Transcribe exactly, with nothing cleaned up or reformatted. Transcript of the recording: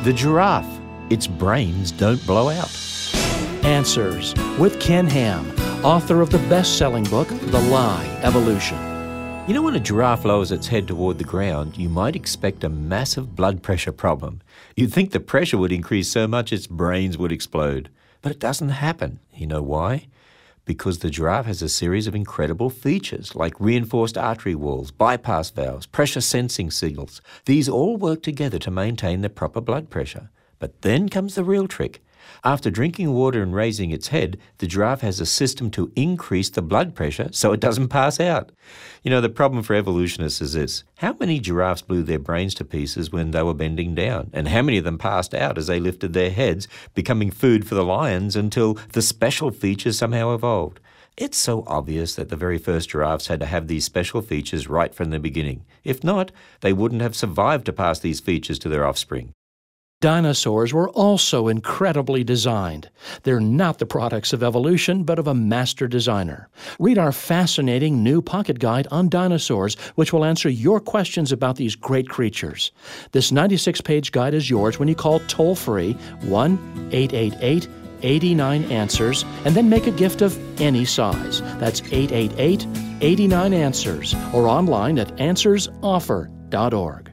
The giraffe. Its brains don't blow out. Answers with Ken Ham, author of the best-selling book, The Lie, Evolution. You know, when a giraffe lowers its head toward the ground, you might expect a massive blood pressure problem. You'd think the pressure would increase so much its brains would explode. But it doesn't happen. You know why? Because the giraffe has a series of incredible features like reinforced artery walls, bypass valves, pressure sensing signals. These all work together to maintain the proper blood pressure. But then comes the real trick. After drinking water and raising its head, the giraffe has a system to increase the blood pressure so it doesn't pass out. You know, the problem for evolutionists is this. How many giraffes blew their brains to pieces when they were bending down? And how many of them passed out as they lifted their heads, becoming food for the lions until the special features somehow evolved? It's so obvious that the very first giraffes had to have these special features right from the beginning. If not, they wouldn't have survived to pass these features to their offspring. Dinosaurs were also incredibly designed. They're not the products of evolution, but of a master designer. Read our fascinating new pocket guide on dinosaurs, which will answer your questions about these great creatures. This ninety-six page guide is yours when you call toll-free one eight eight eight, eight nine, answers and then make a gift of any size. That's eight eight eight, eight nine, answers or online at answers offer dot org.